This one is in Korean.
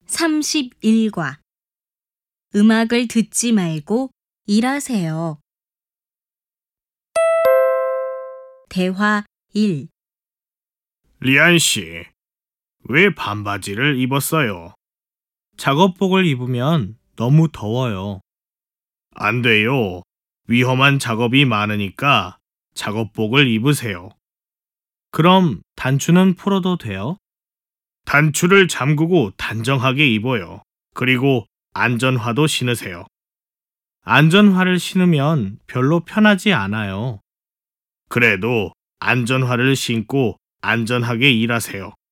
31과 음악을 듣지 말고 일하세요. 대화 1. 리안 씨, 왜 반바지를 입었어요? 작업복을 입으면 너무 더워요. 안 돼요. 위험한 작업이 많으니까 작업복을 입으세요. 그럼 단추는 풀어도 돼요? 단추를 잠그고 단정하게 입어요. 그리고 안전화도 신으세요. 안전화를 신으면 별로 편하지 않아요. 그래도 안전화를 신고 안전하게 일하세요.